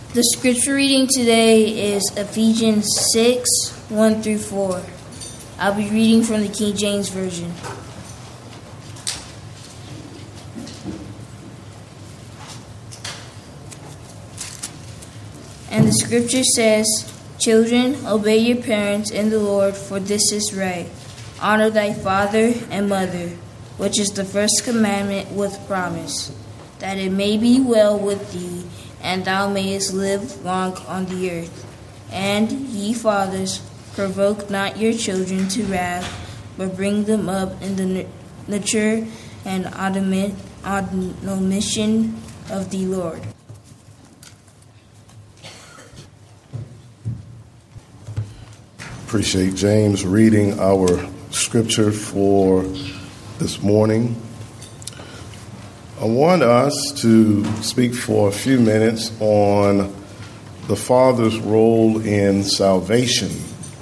The scripture reading today is Ephesians 6, 1 through 4. I'll be reading from the King James Version. And the scripture says, "Children, obey your parents in the Lord, for this is right. Honor thy father and mother, which is the first commandment with promise, that it may be well with thee, and thou mayest live long on the earth. And ye fathers, provoke not your children to wrath, but bring them up in the nurture and admonition of the Lord." Appreciate James reading our scripture for this morning. I want us to speak for a few minutes on the Father's role in salvation.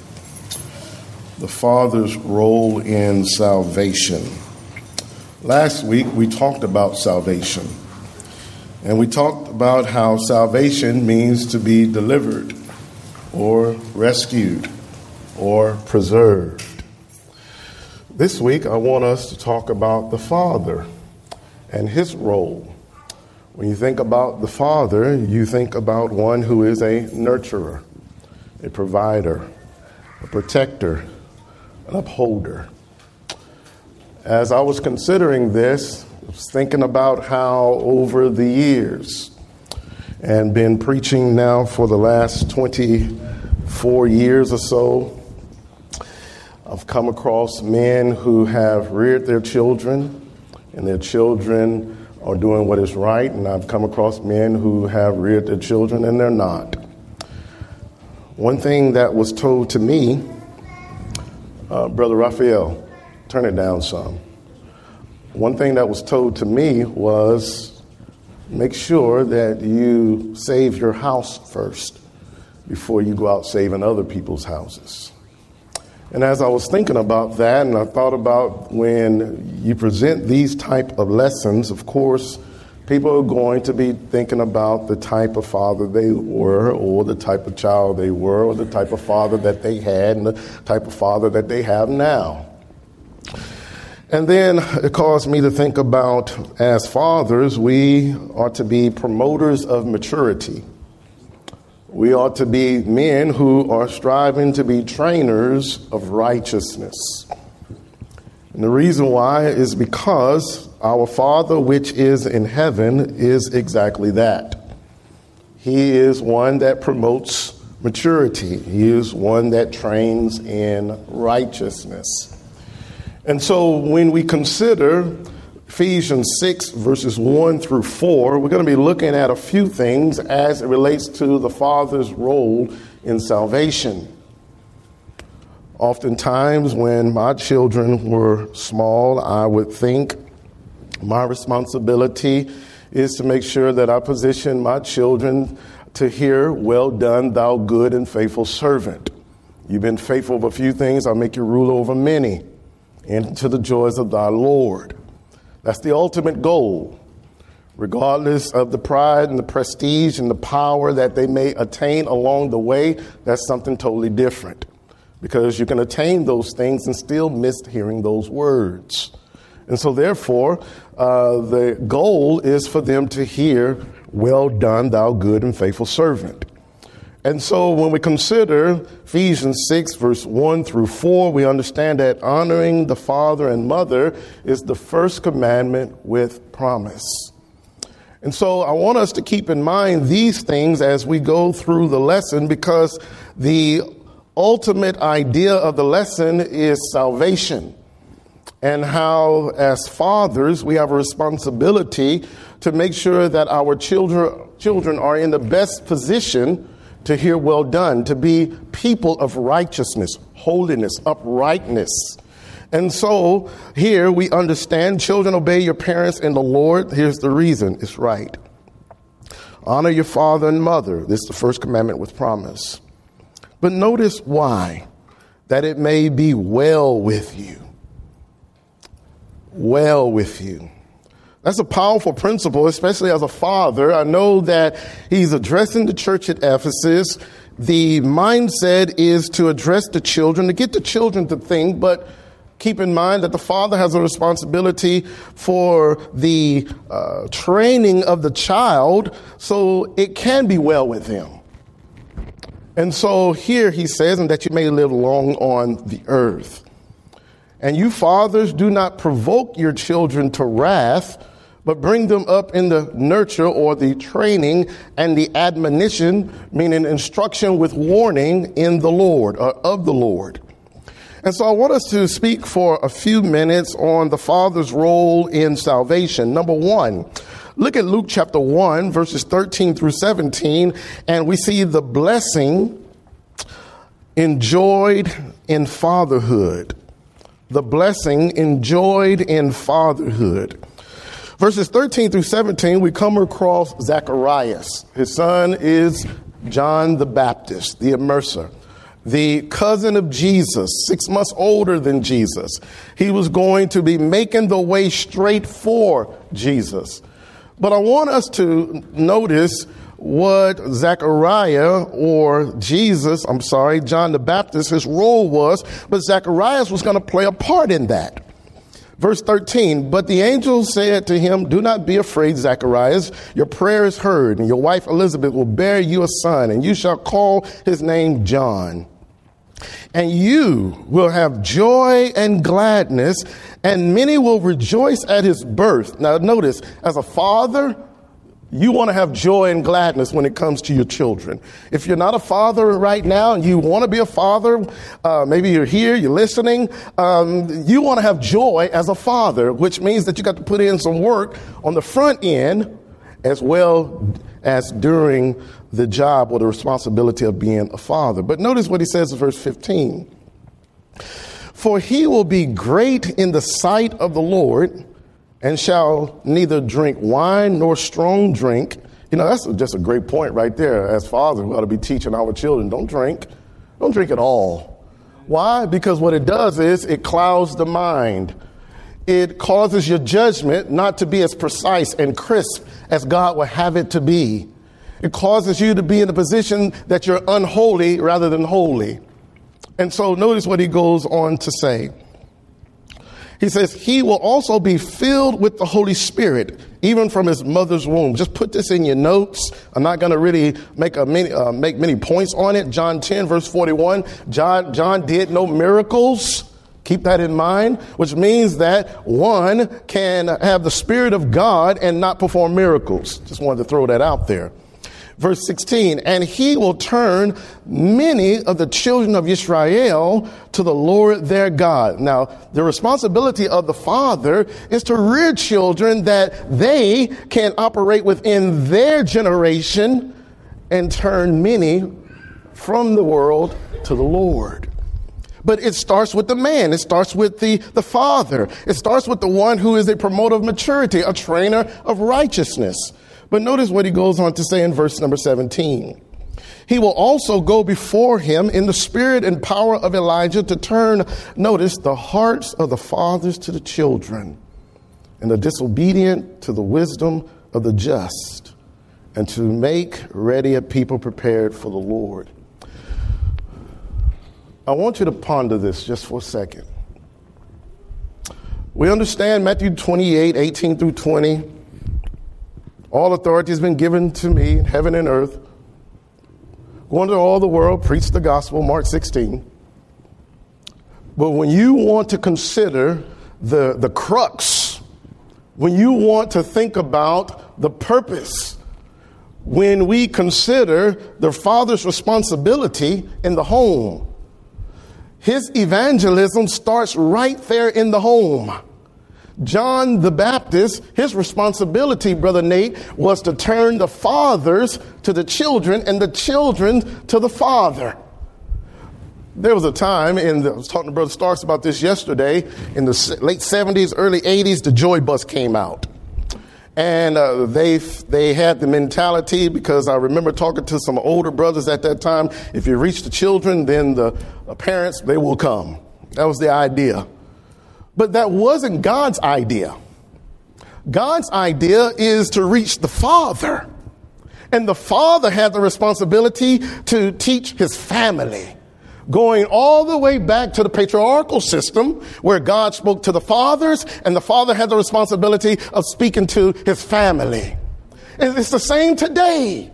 The Father's role in salvation. Last week we talked about salvation, and we talked about how salvation means to be delivered or rescued or preserved. This week I want us to talk about the Father and his role. When you think about the Father, you think about one who is a nurturer, a provider, a protector, an upholder. As I was considering this, I was thinking about how over the years, and been preaching now for the last 24 years or so, I've come across men who have reared their children, and their children are doing what is right, and I've come across men who have reared their children and they're not. One thing that was told to me, Brother Raphael, turn it down some. One thing that was told to me was make sure that you save your house first before you go out saving other people's houses. And as I was thinking about that, and I thought about when you present these type of lessons, of course, people are going to be thinking about the type of father they were, or the type of child they were, or the type of father that they had, and the type of father that they have now. And then it caused me to think about, as fathers, we are to be promoters of maturity. We ought to be men who are striving to be trainers of righteousness. And the reason why is because our Father which is in heaven is exactly that. He is one that promotes maturity. He is one that trains in righteousness. And so when we consider Ephesians 6, verses 1 through 4, we're going to be looking at a few things as it relates to the Father's role in salvation. Oftentimes, when my children were small, I would think my responsibility is to make sure that I position my children to hear, "Well done, thou good and faithful servant. You've been faithful over a few things, I'll make you rule over many. Into the joys of thy Lord." That's the ultimate goal. Regardless of the pride and the prestige and the power that they may attain along the way, that's something totally different. Because you can attain those things and still miss hearing those words. And so therefore, the goal is for them to hear, "Well done, thou good and faithful servant." And so when we consider Ephesians 6, verse 1 through 4, we understand that honoring the father and mother is the first commandment with promise. And so I want us to keep in mind these things as we go through the lesson, because the ultimate idea of the lesson is salvation, and how as fathers we have a responsibility to make sure that our children are in the best position to hear "well done," to be people of righteousness, holiness, uprightness. And so here we understand, children, obey your parents in the Lord. Here's the reason. It's right. Honor your father and mother. This is the first commandment with promise. But notice why. That it may be well with you. Well with you. That's a powerful principle, especially as a father. I know that he's addressing the church at Ephesus. The mindset is to address the children, to get the children to think, but keep in mind that the father has a responsibility for the training of the child so it can be well with him. And so here he says, and that you may live long on the earth. And you fathers, do not provoke your children to wrath, but bring them up in the nurture or the training and the admonition, meaning instruction with warning in the Lord or of the Lord. And so I want us to speak for a few minutes on the father's role in salvation. Number one, look at Luke chapter 1, verses 13 through 17, and we see the blessing enjoyed in fatherhood. The blessing enjoyed in fatherhood. Verses 13 through 17, we come across Zacharias. His son is John the Baptist, the immerser, the cousin of Jesus, 6 months older than Jesus. He was going to be making the way straight for Jesus. But I want us to notice what Zachariah John the Baptist, his role was, but Zacharias was going to play a part in that. Verse 13, but the angel said to him, do not be afraid, Zacharias. Your prayer is heard, and your wife Elizabeth will bear you a son, and you shall call his name John. And you will have joy and gladness, and many will rejoice at his birth. Now notice, as a father, you want to have joy and gladness when it comes to your children. If you're not a father right now and you want to be a father, maybe you're here, you're listening, you want to have joy as a father, which means that you got to put in some work on the front end as well as during the job or the responsibility of being a father. But notice what he says in verse 15. For he will be great in the sight of the Lord, and shall neither drink wine nor strong drink. You know, that's just a great point right there. As fathers, we ought to be teaching our children, don't drink at all. Why? Because what it does is it clouds the mind. It causes your judgment not to be as precise and crisp as God would have it to be. It causes you to be in a position that you're unholy rather than holy. And so notice what he goes on to say. He says, he will also be filled with the Holy Spirit, even from his mother's womb. Just put this in your notes. I'm not going to really make many points on it. John 10, verse 41. John did no miracles. Keep that in mind, which means that one can have the Spirit of God and not perform miracles. Just wanted to throw that out there. Verse 16, and he will turn many of the children of Israel to the Lord their God. Now, the responsibility of the father is to rear children that they can operate within their generation and turn many from the world to the Lord. But it starts with the man. It starts with the father. It starts with the one who is a promoter of maturity, a trainer of righteousness. But notice what he goes on to say in verse number 17. He will also go before him in the spirit and power of Elijah to turn, notice, the hearts of the fathers to the children, and the disobedient to the wisdom of the just, and to make ready a people prepared for the Lord. I want you to ponder this just for a second. We understand Matthew 28, 18 through 20. All authority has been given to me in heaven and earth. Go into all the world, preach the gospel, Mark 16. But when you want to consider the crux, when you want to think about the purpose, when we consider the father's responsibility in the home, his evangelism starts right there in the home. John the Baptist, his responsibility, Brother Nate, was to turn the fathers to the children and the children to the father. There was a time, I was talking to Brother Starks about this yesterday, in the late 70s, early 80s, the Joy Bus came out. And they had the mentality, because I remember talking to some older brothers at that time, if you reach the children, then the parents, they will come. That was the idea. But that wasn't God's idea. God's idea is to reach the Father. And the Father had the responsibility to teach his family, going all the way back to the patriarchal system where God spoke to the fathers, and the Father had the responsibility of speaking to his family. And it's the same today.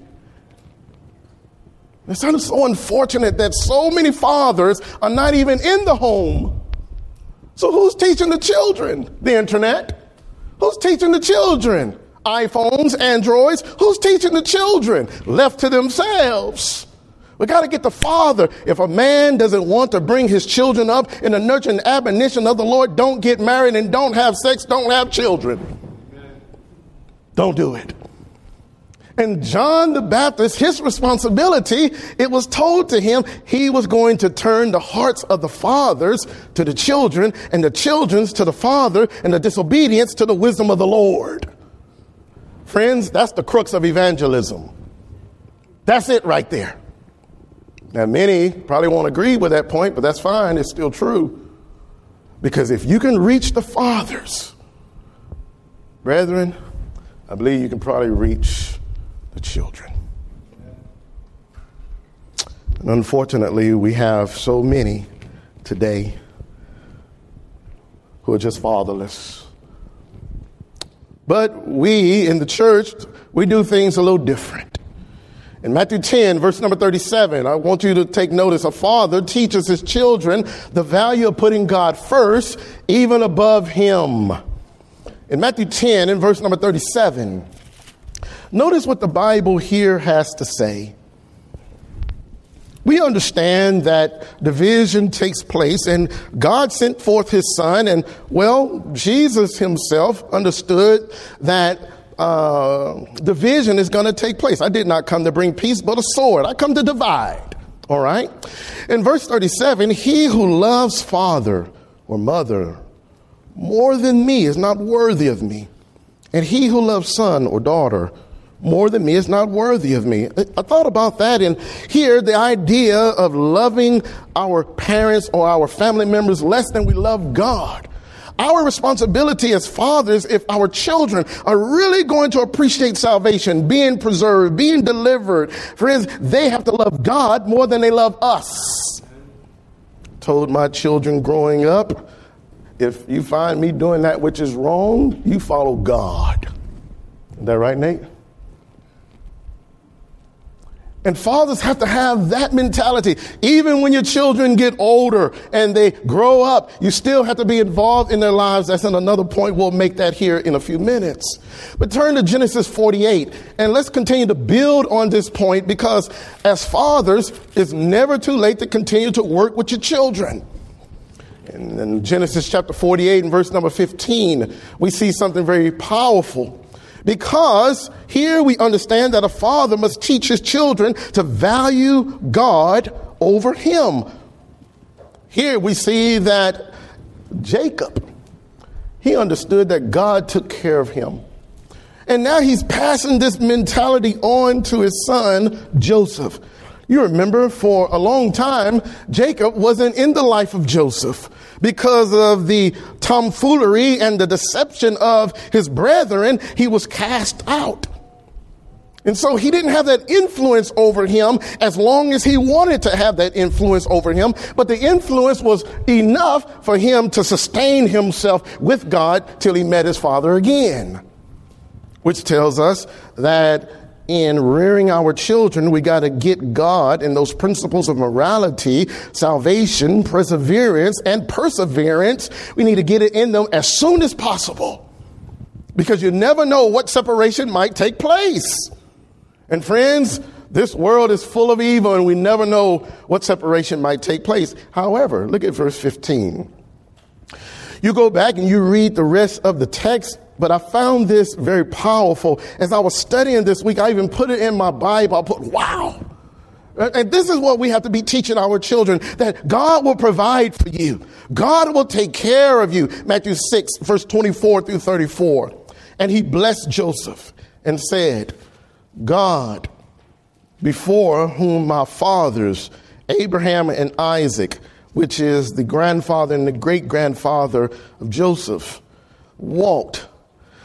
It's so unfortunate that so many fathers are not even in the home. So who's teaching the children? The internet. Who's teaching the children? iPhones, Androids. Who's teaching the children? Left to themselves. We got to get the Father. If a man doesn't want to bring his children up in the nurture and admonition of the Lord, don't get married and don't have sex, don't have children. Don't do it. And John the Baptist, his responsibility, it was told to him he was going to turn the hearts of the fathers to the children, and the children's to the Father, and the disobedience to the wisdom of the Lord. Friends, that's the crux of evangelism. That's it right there. Now, many probably won't agree with that point, but that's fine. It's still true. Because if you can reach the fathers, brethren, I believe you can probably reach the children. And unfortunately, we have so many today who are just fatherless. But we in the church, we do things a little different. In Matthew 10, verse number 37, I want you to take notice. A father teaches his children the value of putting God first, even above him. In Matthew 10, in verse number 37, notice what the Bible here has to say. We understand that division takes place, and God sent forth his son, and Jesus himself understood that division is going to take place. I did not come to bring peace, but a sword. I come to divide. All right. In verse 37, he who loves father or mother more than me is not worthy of me. And he who loves son or daughter more than me is not worthy of me. I thought about that, and here the idea of loving our parents or our family members less than we love God. Our responsibility as fathers, if our children are really going to appreciate salvation, being preserved, being delivered, friends, they have to love God more than they love us. Told my children growing up, if you find me doing that which is wrong, you follow God. Is that right, Nate? And fathers have to have that mentality. Even when your children get older and they grow up, you still have to be involved in their lives. That's another point. We'll make that here in a few minutes. But turn to Genesis 48, and let's continue to build on this point, because as fathers, it's never too late to continue to work with your children. And in Genesis chapter 48 and verse number 15, we see something very powerful. Because here we understand that a father must teach his children to value God over him. Here we see that Jacob, he understood that God took care of him. And now he's passing this mentality on to his son, Joseph. You remember for a long time, Jacob wasn't in the life of Joseph because of the tomfoolery and the deception of his brethren. He was cast out. And so he didn't have that influence over him as long as he wanted to have that influence over him. But the influence was enough for him to sustain himself with God till he met his father again, which tells us that in rearing our children, we got to get God and those principles of morality, salvation, perseverance, and perseverance. We need to get it in them as soon as possible, because you never know what separation might take place. And friends, this world is full of evil, and we never know what separation might take place. However, look at verse 15. You go back and you read the rest of the text, but I found this very powerful. As I was studying this week, I even put it in my Bible. I put, wow. And this is what we have to be teaching our children, that God will provide for you. God will take care of you. Matthew 6, verse 24 through 34. And he blessed Joseph and said, God, before whom my fathers, Abraham and Isaac, which is the grandfather and the great-grandfather of Joseph, walked,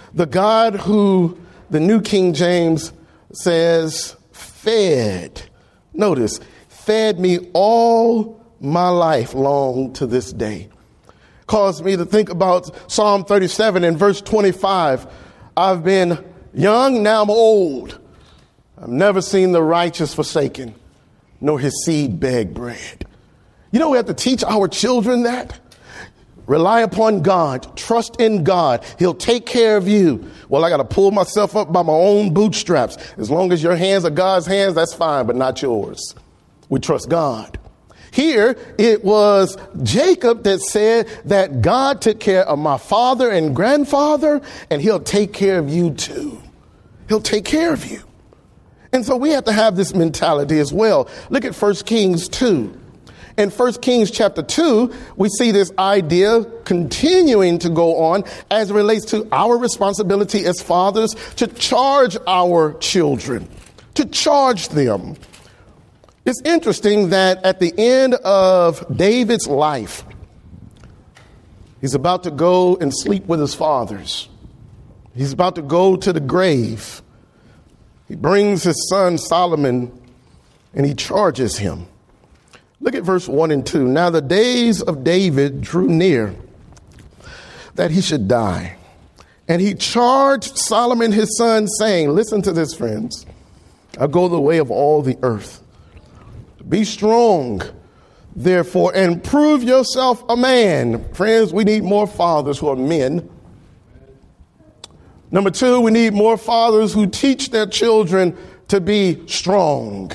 The God who the New King James says fed. Notice, fed me all my life long to this day. Caused me to think about Psalm 37 and verse 25. I've been young, now I'm old. I've never seen the righteous forsaken, nor his seed beg bread. You know, we have to teach our children that. Rely upon God. Trust in God. He'll take care of you. Well, I got to pull myself up by my own bootstraps. As long as your hands are God's hands, that's fine, but not yours. We trust God. Here, it was Jacob that said that God took care of my father and grandfather, and he'll take care of you too. He'll take care of you. And so we have to have this mentality as well. Look at 1 Kings 2. In 1 Kings chapter 2, we see this idea continuing to go on as it relates to our responsibility as fathers to charge our children, to charge them. It's interesting that at the end of David's life, he's about to go and sleep with his fathers. He's about to go to the grave. He brings his son Solomon and he charges him. Look at verse 1 and 2. Now the days of David drew near that he should die. And he charged Solomon his son, saying, listen to this, friends. I'll go the way of all the earth. Be strong, therefore, and prove yourself a man. Friends, we need more fathers who are men. Number 2, we need more fathers who teach their children to be strong,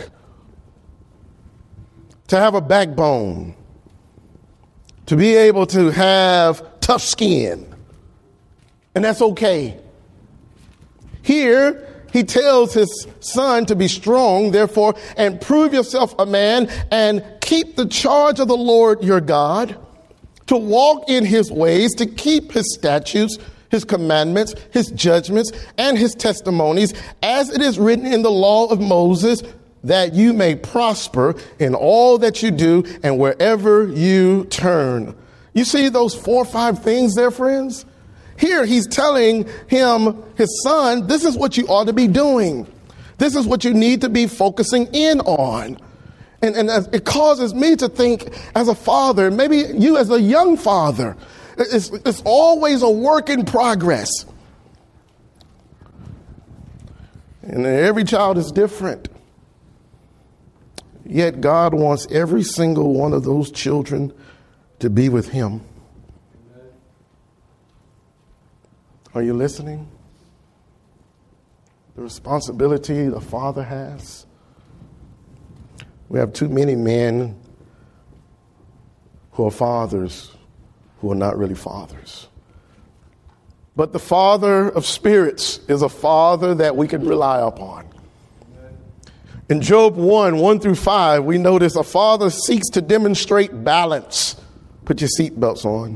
to have a backbone, to be able to have tough skin. And that's okay. Here, he tells his son to be strong, therefore, and prove yourself a man and keep the charge of the Lord your God, to walk in his ways, to keep his statutes, his commandments, his judgments, and his testimonies, as it is written in the law of Moses, that you may prosper in all that you do and wherever you turn. You see those 4 or 5 things there, friends? Here he's telling him, his son, this is what you ought to be doing. This is what you need to be focusing in on. And it causes me to think as a father, maybe you as a young father, it's always a work in progress. And every child is different. Yet God wants every single one of those children to be with him. Are you listening? The responsibility the father has. We have too many men who are fathers who are not really fathers. But the Father of spirits is a father that we can rely upon. In Job 1 through 5, we notice a father seeks to demonstrate balance. Put your seatbelts on.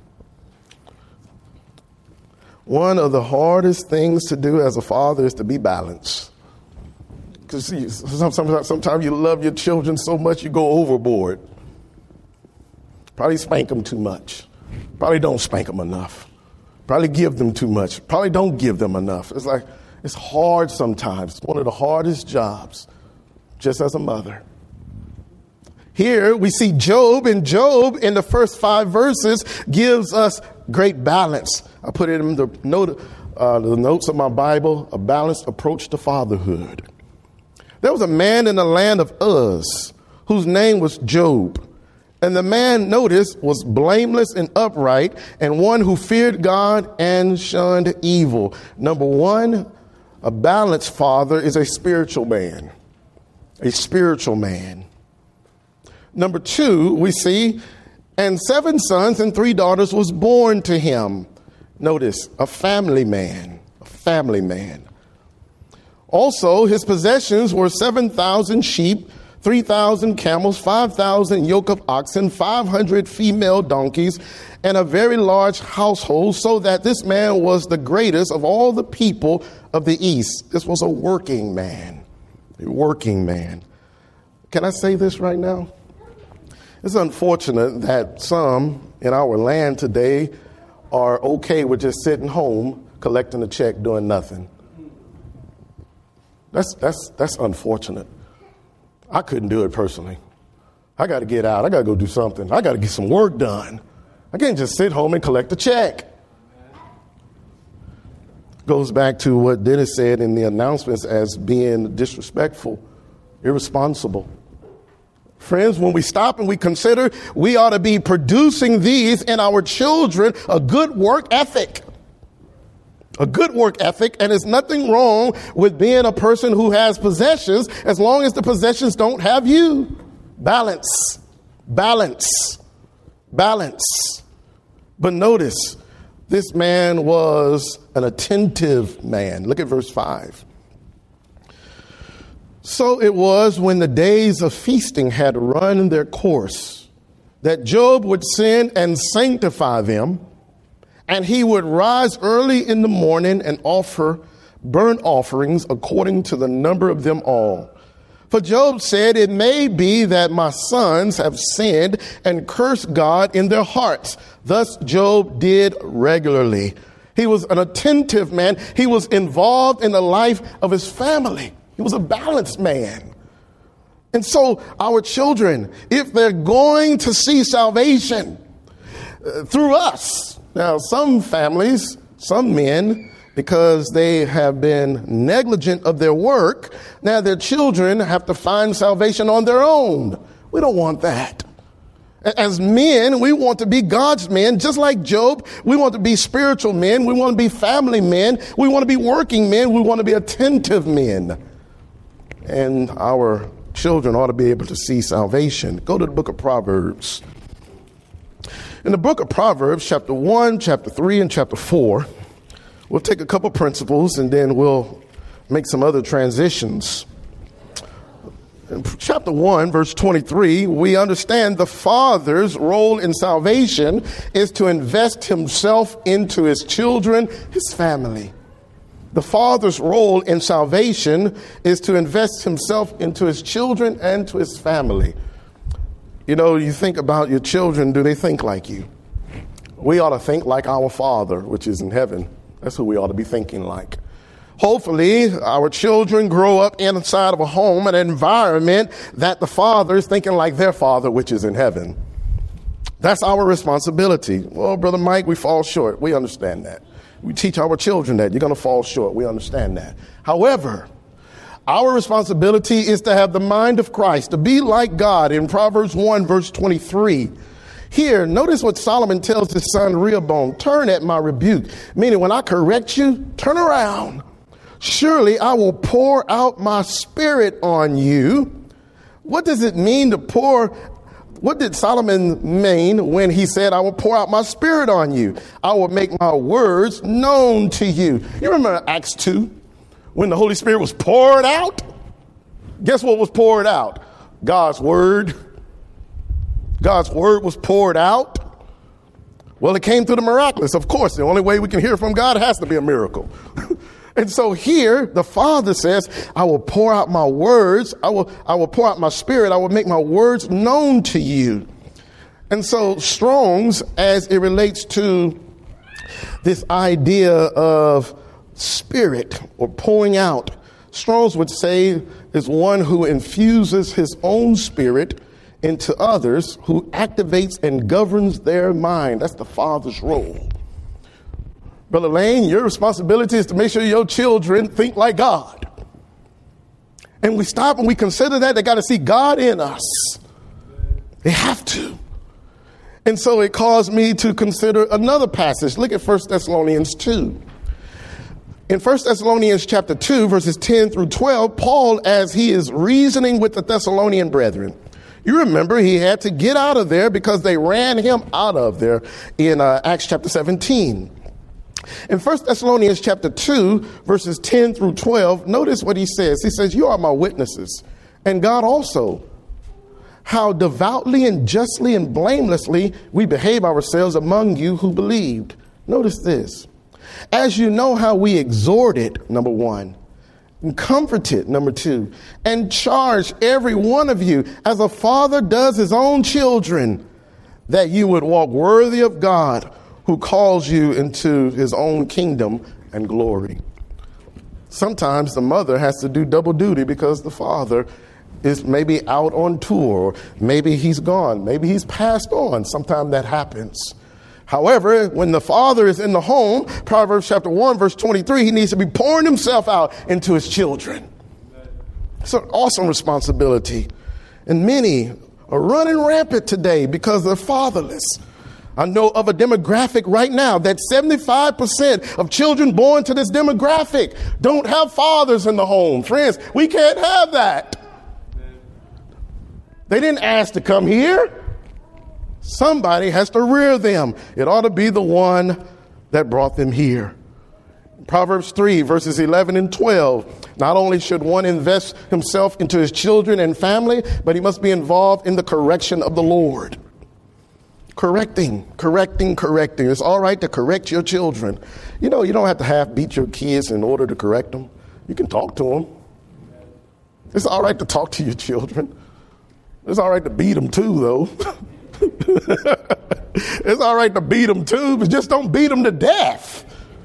One of the hardest things to do as a father is to be balanced. Because sometimes you love your children so much you go overboard. Probably spank them too much. Probably don't spank them enough. Probably give them too much. Probably don't give them enough. It's hard sometimes. It's one of the hardest jobs, just as a mother. Here we see Job, and Job in the first 5 verses gives us great balance. I put it in the notes of my Bible, a balanced approach to fatherhood. There was a man in the land of Uz whose name was Job. And the man, notice, was blameless and upright, and one who feared God and shunned evil. Number 1, a balanced father is a spiritual man. A spiritual man. Number 2, we see, and 7 sons and 3 daughters was born to him. Notice, a family man. A family man. Also, his possessions were 7,000 sheep, 3,000 camels, 5,000 yoke of oxen, 500 female donkeys, and a very large household, so that this man was the greatest of all the people of the East. This was a working man. A working man. Can I say this right now? It's unfortunate that some in our land today are okay with just sitting home collecting a check, doing nothing. That's unfortunate. I couldn't do it personally. I got to get out. I got to go do something. I got to get some work done. I can't just sit home and collect a check. Goes back to what Dennis said in the announcements as being disrespectful, irresponsible. Friends, when we stop and we consider, we ought to be producing these in our children, a good work ethic. A good work ethic, and there's nothing wrong with being a person who has possessions as long as the possessions don't have you. Balance. Balance. Balance. But notice, this man was an attentive man. Look at verse 5. So it was when the days of feasting had run their course that Job would send and sanctify them, and he would rise early in the morning and offer burnt offerings according to the number of them all. For Job said, it may be that my sons have sinned and cursed God in their hearts. Thus Job did regularly. He was an attentive man. He was involved in the life of his family. He was a balanced man. And so our children, if they're going to see salvation through us, now some families, some men, because they have been negligent of their work, now their children have to find salvation on their own. We don't want that. As men, we want to be God's men, just like Job. We want to be spiritual men. We want to be family men. We want to be working men. We want to be attentive men. And our children ought to be able to see salvation. Go to the book of Proverbs. In the book of Proverbs, chapter 1, chapter 3, and chapter 4, we'll take a couple principles and then we'll make some other transitions. In chapter 1, verse 23, we understand the father's role in salvation is to invest himself into his children, his family. The father's role in salvation is to invest himself into his children and to his family. You know, you think about your children, do they think like you? We ought to think like our Father, which is in heaven. That's who we ought to be thinking like. Hopefully, our children grow up inside of a home, an environment that the Father is thinking like their Father, which is in heaven. That's our responsibility. Well, Brother Mike, we fall short. We understand that. We teach our children that you're going to fall short. We understand that. However, our responsibility is to have the mind of Christ, to be like God. In Proverbs 1, verse 23, here, notice what Solomon tells his son Rehoboam, turn at my rebuke, meaning when I correct you, turn around. Surely I will pour out my spirit on you. What does it mean to pour? What did Solomon mean when he said, I will pour out my spirit on you? I will make my words known to you. You remember Acts 2, when the Holy Spirit was poured out? Guess what was poured out? God's word. God's word was poured out. Well, it came through the miraculous. Of course, the only way we can hear from God has to be a miracle. And so here, the Father says, I will pour out my words. I will pour out my spirit. I will make my words known to you. And so Strong's, as it relates to this idea of spirit or pouring out, Strong's would say is one who infuses his own spirit into others, who activates and governs their mind. That's the Father's role. Brother Lane, your responsibility is to make sure your children think like God. And we stop and we consider that. They got to see God in us. They have to. And so it caused me to consider another passage. Look at 1 Thessalonians 2. In 1 Thessalonians chapter 2, verses 10 through 12, Paul, as he is reasoning with the Thessalonian brethren, you remember he had to get out of there because they ran him out of there in Acts chapter 17. In 1 Thessalonians chapter 2, verses 10 through 12, notice what he says. He says, you are my witnesses, and God also, how devoutly and justly and blamelessly we behave ourselves among you who believed. Notice this. As you know how we exhorted, number one, and comforted, number two, and charged every one of you as a father does his own children, that you would walk worthy of God, who calls you into his own kingdom and glory. Sometimes the mother has to do double duty because the father is maybe out on tour, or maybe he's gone, maybe he's passed on. Sometimes that happens. However, when the father is in the home, Proverbs chapter 1, verse 23, he needs to be pouring himself out into his children. It's an awesome responsibility. And many are running rampant today because they're fatherless. I know of a demographic right now that 75% of children born to this demographic don't have fathers in the home. Friends, we can't have that. They didn't ask to come here. Somebody has to rear them. It ought to be the one that brought them here. Proverbs 3, verses 11 and 12. Not only should one invest himself into his children and family, but he must be involved in the correction of the Lord. Correcting. It's all right to correct your children. You know, you don't have to half beat your kids in order to correct them. You can talk to them. It's all right to talk to your children. It's all right to beat them too, though. It's all right to beat them too, but just don't beat them to death.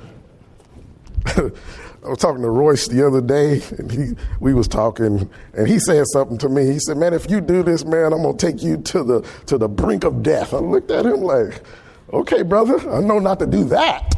I was talking to Royce the other day, and we was talking, and he said something to me. He said, "Man, if you do this, man, I'm gonna take you to the brink of death." I looked at him like, "Okay, brother, I know not to do that."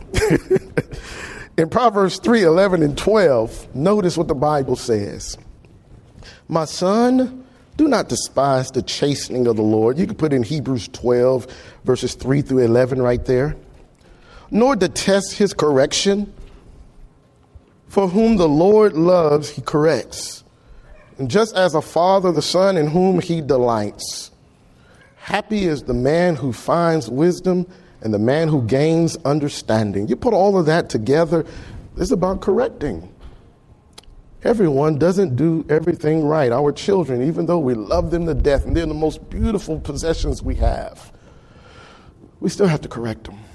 In Proverbs 3, 11 and 12, notice what the Bible says. "My son, do not despise the chastening of the Lord." You can put in Hebrews 12, verses 3 through 11 right there. "Nor detest his correction. For whom the Lord loves, he corrects. And just as a father, the son in whom he delights. Happy is the man who finds wisdom and the man who gains understanding." You put all of that together, it's about correcting. Everyone doesn't do everything right. Our children, even though we love them to death and they're the most beautiful possessions we have, we still have to correct them.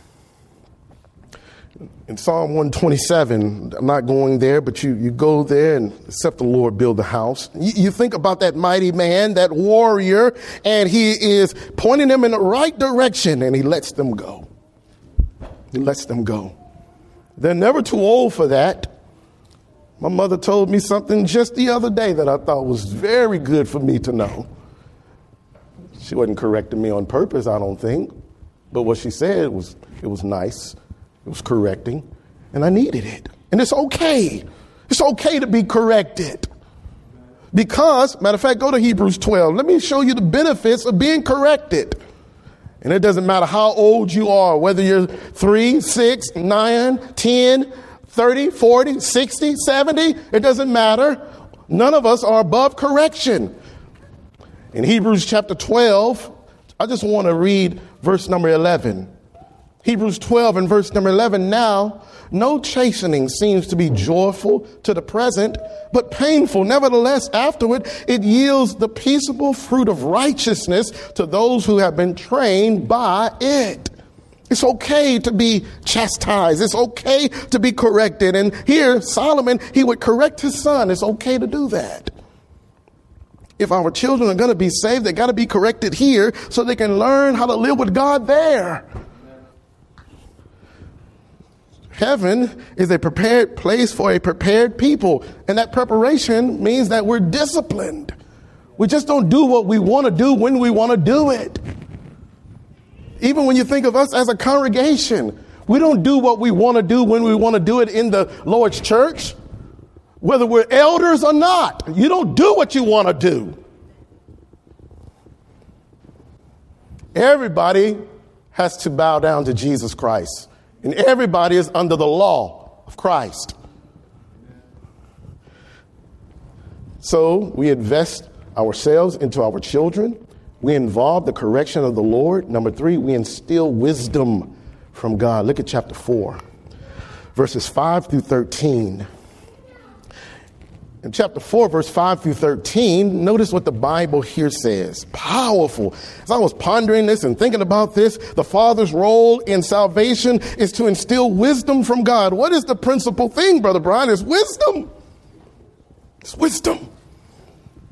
In Psalm 127, I'm not going there, but you go there and except the Lord build the house. You think about that mighty man, that warrior, and he is pointing them in the right direction and he lets them go. He lets them go. They're never too old for that. My mother told me something just the other day that I thought was very good for me to know. She wasn't correcting me on purpose, I don't think. But what she said it was nice. It was correcting, and I needed it. And it's okay. It's okay to be corrected. Because, matter of fact, go to Hebrews 12. Let me show you the benefits of being corrected. And it doesn't matter how old you are, whether you're 3, 6, 9, 10, 30, 40, 60, 70. It doesn't matter. None of us are above correction. In Hebrews chapter 12, I just want to read verse number 11. Hebrews 12 and verse number 11. "Now, no chastening seems to be joyful to the present, but painful. Nevertheless, afterward, it yields the peaceable fruit of righteousness to those who have been trained by it." It's okay to be chastised. It's okay to be corrected. And here, Solomon, he would correct his son. It's okay to do that. If our children are going to be saved, they got to be corrected here so they can learn how to live with God there. Heaven is a prepared place for a prepared people. And that preparation means that we're disciplined. We just don't do what we want to do when we want to do it. Even when you think of us as a congregation, we don't do what we want to do when we want to do it in the Lord's church. Whether we're elders or not, you don't do what you want to do. Everybody has to bow down to Jesus Christ. And everybody is under the law of Christ. So we invest ourselves into our children. We involve the correction of the Lord. Number 3, we instill wisdom from God. Look at chapter 4, verses 5 through 13. In chapter 4, verse 5 through 13, notice what the Bible here says. Powerful. As I was pondering this and thinking about this, the Father's role in salvation is to instill wisdom from God. What is the principal thing, Brother Brian? It's wisdom. It's wisdom.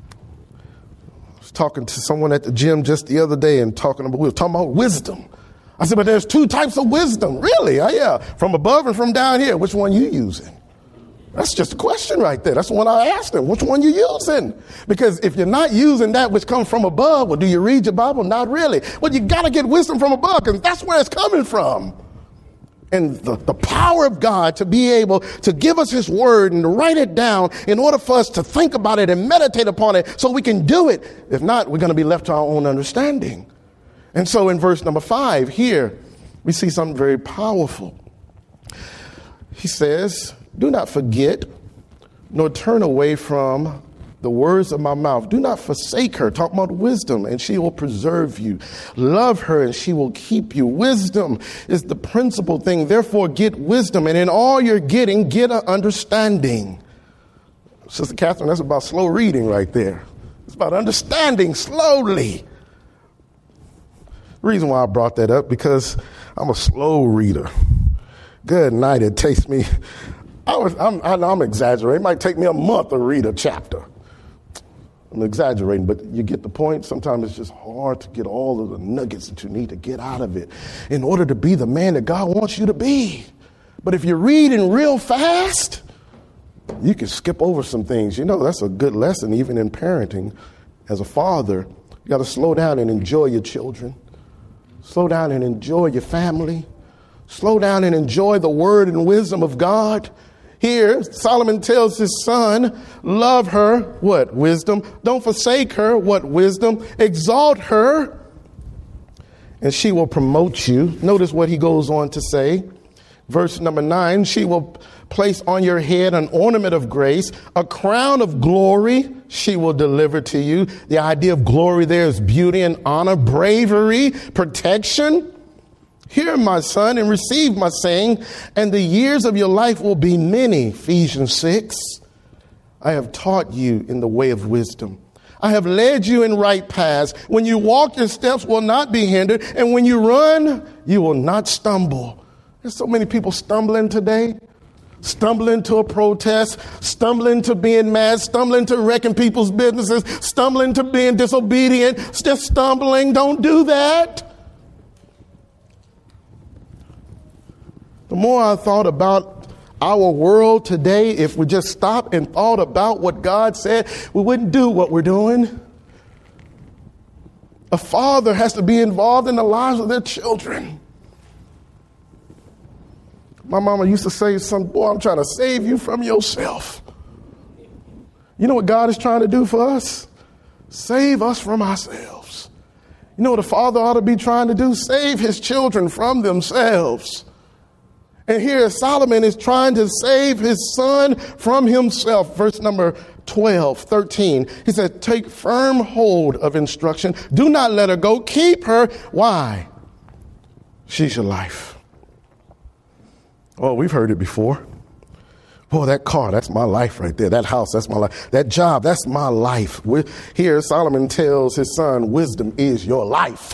I was talking to someone at the gym just the other day and we were talking about wisdom. I said, but there's two types of wisdom. Really? Oh, yeah. From above and from down here. Which one you using? That's just a question right there. That's the one I asked him. Which one you using? Because if you're not using that which comes from above, well, do you read your Bible? Not really. Well, you got to get wisdom from above because that's where it's coming from. And the power of God to be able to give us his word and to write it down in order for us to think about it and meditate upon it so we can do it. If not, we're going to be left to our own understanding. And so in verse number 5 here, we see something very powerful. He says, do not forget nor turn away from the words of my mouth. Do not forsake her. Talk about wisdom, and she will preserve you. Love her, and she will keep you. Wisdom is the principal thing. Therefore, get wisdom. And in all you're getting, get an understanding. Sister Catherine, that's about slow reading right there. It's about understanding slowly. The reason why I brought that up, because I'm a slow reader. Good night. It takes me, I'm exaggerating. It might take me a month to read a chapter. I'm exaggerating, but you get the point. Sometimes it's just hard to get all of the nuggets that you need to get out of it in order to be the man that God wants you to be. But if you're reading real fast, you can skip over some things. You know, that's a good lesson, even in parenting. As a father, you got to slow down and enjoy your children. Slow down and enjoy your family. Slow down and enjoy the word and wisdom of God. Here, Solomon tells his son, love her, what? Wisdom. Don't forsake her, what? Wisdom. Exalt her, and she will promote you. Notice what he goes on to say. Verse number 9, she will place on your head an ornament of grace, a crown of glory she will deliver to you. The idea of glory there is beauty and honor, bravery, protection. Hear, my son, and receive my saying, and the years of your life will be many. Ephesians 6. I have taught you in the way of wisdom. I have led you in right paths. When you walk, your steps will not be hindered. And when you run, you will not stumble. There's so many people stumbling today. Stumbling to a protest, stumbling to being mad, stumbling to wrecking people's businesses, stumbling to being disobedient, just stumbling. Don't do that. The more I thought about our world today, if we just stopped and thought about what God said, we wouldn't do what we're doing. A father has to be involved in the lives of their children. My mama used to say, son, boy, I'm trying to save you from yourself. You know what God is trying to do for us? Save us from ourselves. You know what a father ought to be trying to do? Save his children from themselves. And here Solomon is trying to save his son from himself. Verse number 12, 13. He said, take firm hold of instruction. Do not let her go. Keep her. Why? She's your life. Oh, we've heard it before. Boy, that car, that's my life right there. That house, that's my life. That job, that's my life. Here Solomon tells his son, wisdom is your life.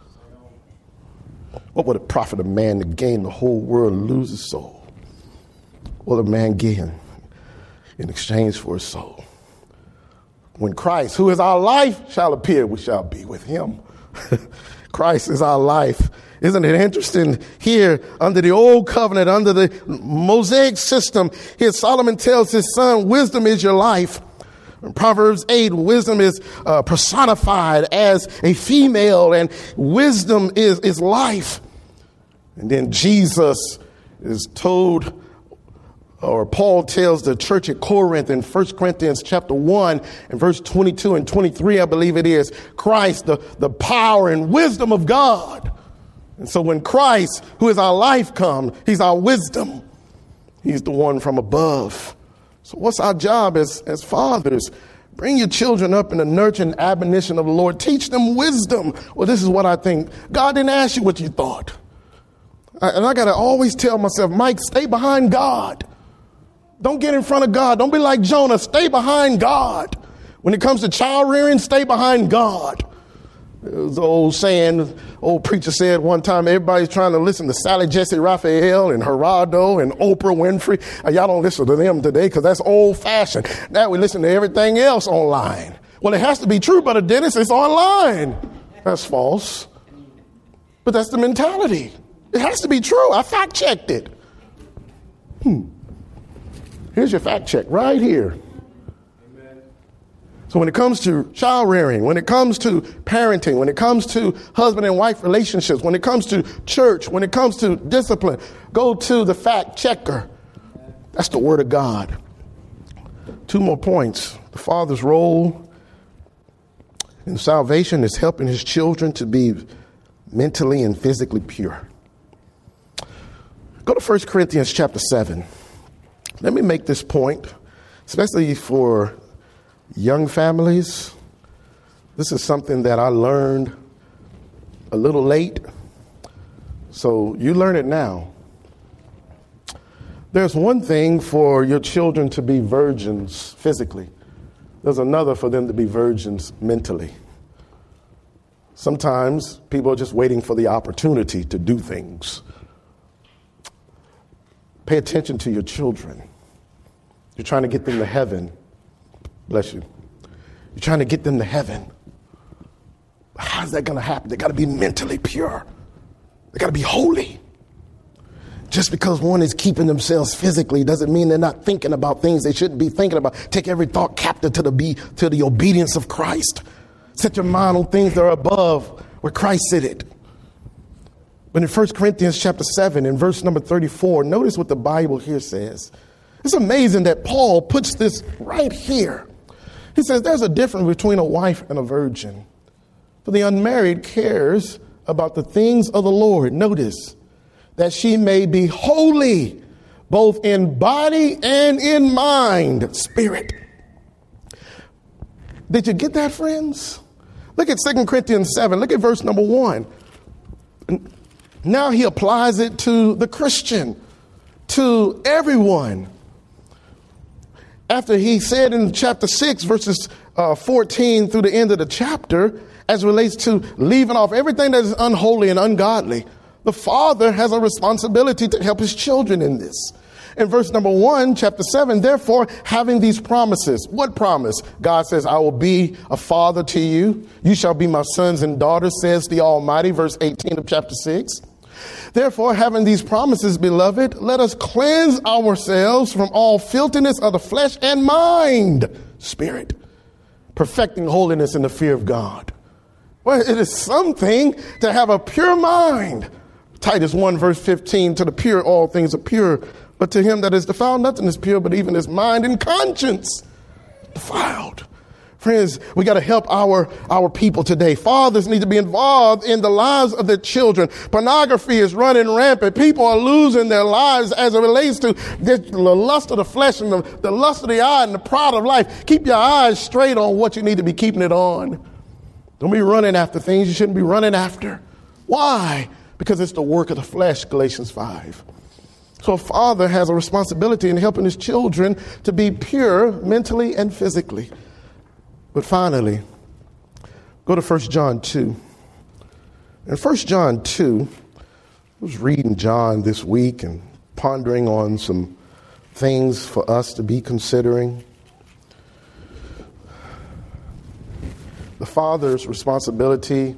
What would it profit a man to gain the whole world and lose his soul? What will a man gain in exchange for his soul? When Christ, who is our life, shall appear, we shall be with him. Christ is our life. Isn't it interesting here under the old covenant, under the Mosaic system, here Solomon tells his son, wisdom is your life. In Proverbs 8, wisdom is personified as a female, and wisdom is life. And then Jesus is told, or Paul tells the church at Corinth in 1 Corinthians chapter 1 and verse 22 and 23, I believe it is, Christ, the power and wisdom of God. And so when Christ, who is our life, comes, he's our wisdom. He's the one from above. So what's our job as fathers? Bring your children up in the nurture and admonition of the Lord. Teach them wisdom. Well, this is what I think. God didn't ask you what you thought. And I got to always tell myself, Mike, stay behind God. Don't get in front of God. Don't be like Jonah. Stay behind God. When it comes to child rearing, stay behind God. It was an old saying, old preacher said one time, everybody's trying to listen to Sally Jesse Raphael and Gerardo and Oprah Winfrey. Y'all don't listen to them today because that's old fashioned. Now we listen to everything else online. Well, it has to be true, Brother Dennis, it's online. That's false. But that's the mentality. It has to be true. I fact checked it. Here's your fact check right here. Amen. So when it comes to child rearing, when it comes to parenting, when it comes to husband and wife relationships, when it comes to church, when it comes to discipline, go to the fact checker. That's the word of God. 2 more points. The father's role in salvation is helping his children to be mentally and physically pure. Go to 1 Corinthians chapter 7. Let me make this point, especially for young families. This is something that I learned a little late, so you learn it now. There's one thing for your children to be virgins physically. There's another for them to be virgins mentally. Sometimes people are just waiting for the opportunity to do things. Pay attention to your children. You're trying to get them to heaven. Bless you. You're trying to get them to heaven. How's that going to happen? They got to be mentally pure. They got to be holy. Just because one is keeping themselves physically doesn't mean they're not thinking about things they shouldn't be thinking about. Take every thought captive to the obedience of Christ. Set your mind on things that are above where Christ said. But in 1 Corinthians chapter 7, in verse number 34, notice what the Bible here says. It's amazing that Paul puts this right here. He says there's a difference between a wife and a virgin. For the unmarried cares about the things of the Lord. Notice that she may be holy, both in body and in mind, spirit. Did you get that, friends? Look at 2 Corinthians 7. Look at verse number 1. Now he applies it to the Christian, to everyone. After he said in chapter 6, verses 14 through the end of the chapter, as it relates to leaving off everything that is unholy and ungodly, the father has a responsibility to help his children in this. In verse number 1, chapter 7, therefore, having these promises. What promise? God says, I will be a father to you. You shall be my sons and daughters, says the Almighty, verse 18 of chapter 6. Therefore, having these promises, beloved, let us cleanse ourselves from all filthiness of the flesh and mind, spirit, perfecting holiness in the fear of God. Well, it is something to have a pure mind. Titus 1, verse 15, to the pure, all things are pure. But to him that is defiled, nothing is pure, but even his mind and conscience defiled. Friends, we got to help our people today. Fathers need to be involved in the lives of their children. Pornography is running rampant. People are losing their lives as it relates to the lust of the flesh and the lust of the eye and the pride of life. Keep your eyes straight on what you need to be keeping it on. Don't be running after things you shouldn't be running after. Why? Because it's the work of the flesh, Galatians 5. So a father has a responsibility in helping his children to be pure mentally and physically. But finally, go to 1 John 2. In 1 John 2, I was reading John this week and pondering on some things for us to be considering. The father's responsibility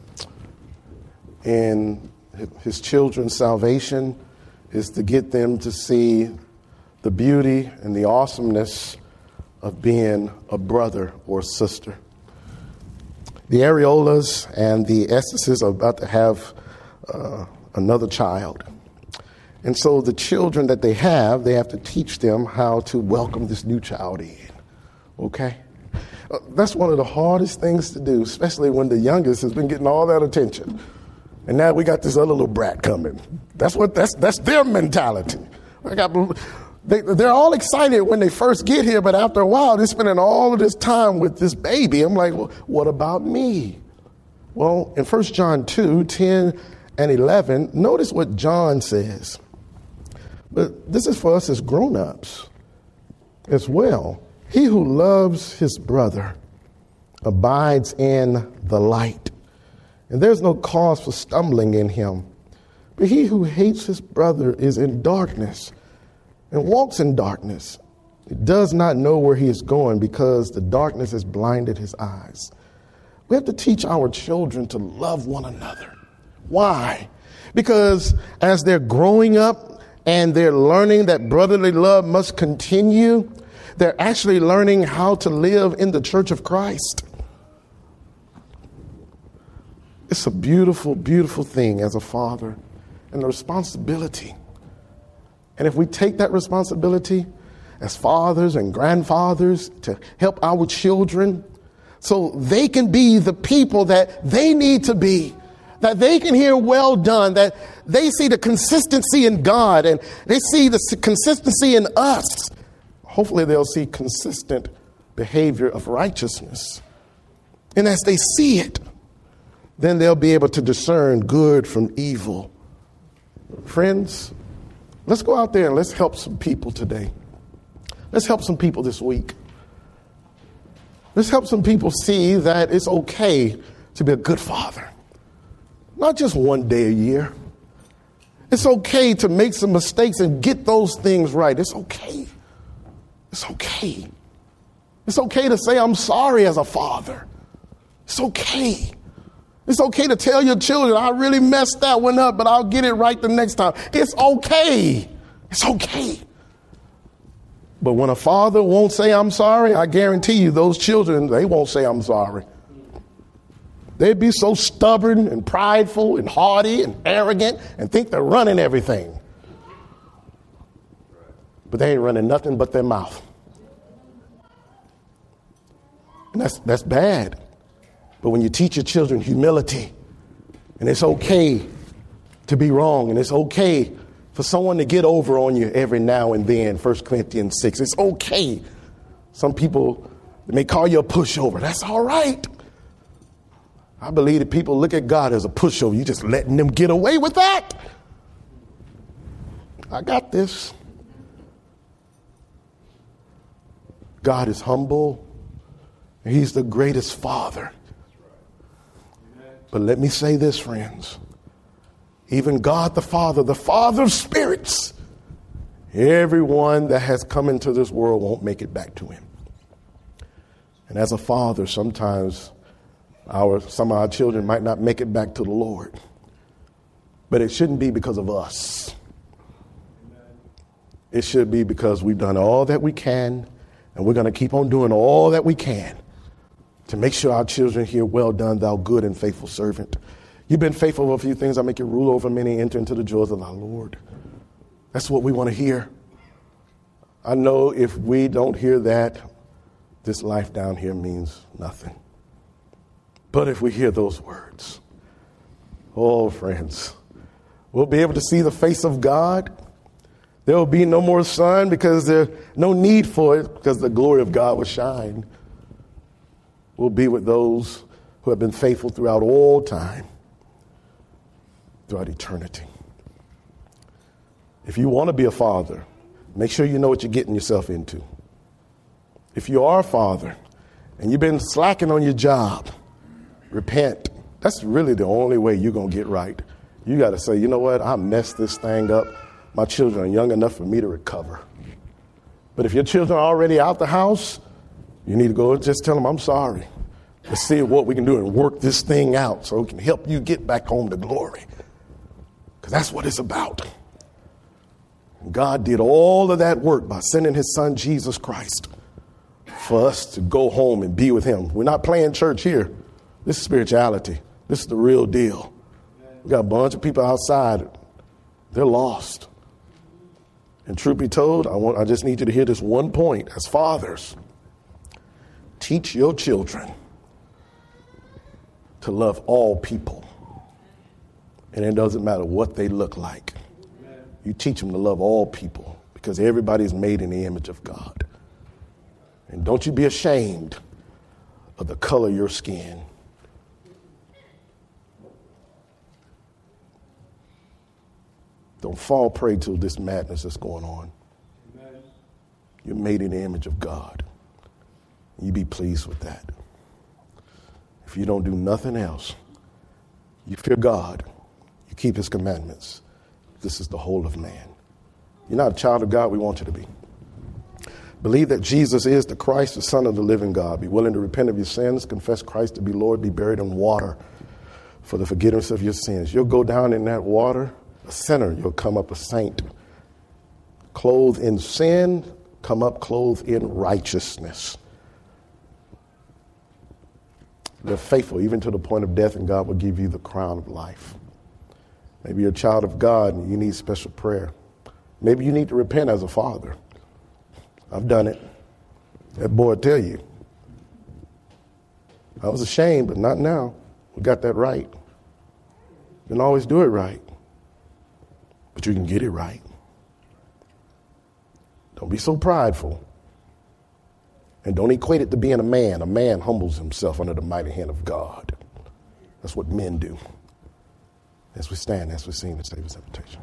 in his children's salvation is to get them to see the beauty and the awesomeness of being a brother or sister. The Areolas and the Estes are about to have another child. And so the children that they have to teach them how to welcome this new child in. Okay? That's one of the hardest things to do, especially when the youngest has been getting all that attention. And now we got this other little brat coming. That's their mentality. They're all excited when they first get here, but after a while, they're spending all of this time with this baby. I'm like, well, what about me? Well, in 1 John 2, 10 and 11, notice what John says. But this is for us as grown-ups as well. He who loves his brother abides in the light, and there's no cause for stumbling in him. But he who hates his brother is in darkness and walks in darkness. He does not know where he is going because the darkness has blinded his eyes. We have to teach our children to love one another. Why? Because as they're growing up and they're learning that brotherly love must continue, they're actually learning how to live in the church of Christ. It's a beautiful, beautiful thing as a father, and the responsibility. And if we take that responsibility as fathers and grandfathers to help our children so they can be the people that they need to be, that they can hear well done, that they see the consistency in God and they see the consistency in us. Hopefully they'll see consistent behavior of righteousness. And as they see it, then they'll be able to discern good from evil. Friends, let's go out there and let's help some people today. Let's help some people this week. Let's help some people see that it's okay to be a good father. Not just one day a year. It's okay to make some mistakes and get those things right. It's okay. It's okay. It's okay to say, I'm sorry as a father. It's okay. It's okay to tell your children, I really messed that one up, but I'll get it right the next time. It's okay. It's okay. But when a father won't say, I'm sorry, I guarantee you those children, they won't say, I'm sorry. They'd be so stubborn and prideful and haughty and arrogant and think they're running everything. But they ain't running nothing but their mouth. And that's bad. But when you teach your children humility, and it's okay to be wrong, and it's okay for someone to get over on you every now and then, 1 Corinthians 6, it's okay. Some people may call you a pushover. That's all right. I believe that people look at God as a pushover. You just letting them get away with that. I got this. God is humble. He's the greatest father. But let me say this, friends. Even God the Father of spirits, everyone that has come into this world won't make it back to him. And as a father, sometimes some of our children might not make it back to the Lord. But it shouldn't be because of us. It should be because we've done all that we can, and we're going to keep on doing all that we can to make sure our children hear, well done, thou good and faithful servant. You've been faithful over a few things. I make you rule over many, enter into the joys of our Lord. That's what we want to hear. I know if we don't hear that, this life down here means nothing. But if we hear those words, oh, friends, we'll be able to see the face of God. There will be no more sun because there's no need for it, because the glory of God will shine. We'll be with those who have been faithful throughout all time, throughout eternity. If you want to be a father, make sure you know what you're getting yourself into. If you are a father and you've been slacking on your job, repent. That's really the only way you're going to get right. You got to say, you know what? I messed this thing up. My children are young enough for me to recover. But if your children are already out the house, you need to go and just tell them, I'm sorry. Let's see what we can do and work this thing out so we can help you get back home to glory. Because that's what it's about. God did all of that work by sending his son, Jesus Christ, for us to go home and be with him. We're not playing church here. This is spirituality. This is the real deal. We got a bunch of people outside. They're lost. And truth be told, I just need you to hear this one point. As fathers, teach your children to love all people. And it doesn't matter what they look like. You teach them to love all people because everybody's made in the image of God. And don't you be ashamed of the color of your skin. Don't fall prey to this madness that's going on. You're made in the image of God. You be pleased with that. If you don't do nothing else, you fear God, you keep his commandments. This is the whole of man. You're not a child of God we want you to be. Believe that Jesus is the Christ, the Son of the living God. Be willing to repent of your sins, confess Christ to be Lord, be buried in water. for the forgiveness of your sins. You'll go down in that water a sinner, you'll come up a saint. Clothed in sin, come up clothed in righteousness. They're faithful even to the point of death, and God will give you the crown of life. Maybe you're a child of God and you need special prayer. Maybe you need to repent as a father. I've done it. That boy will tell you. I was ashamed, but not now. We got that right. You can always do it right, but you can get it right. Don't be so prideful. And don't equate it to being a man. A man humbles himself under the mighty hand of God. That's what men do. As we stand, as we sing the Savior's invitation.